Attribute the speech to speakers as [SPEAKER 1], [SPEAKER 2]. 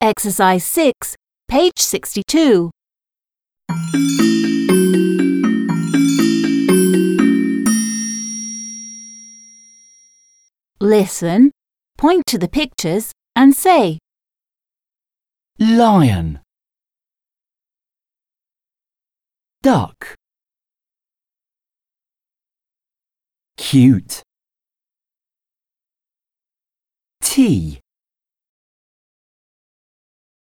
[SPEAKER 1] Exercise 6, page 62. Listen, point to the pictures and say,
[SPEAKER 2] lion, duck, cute, tea,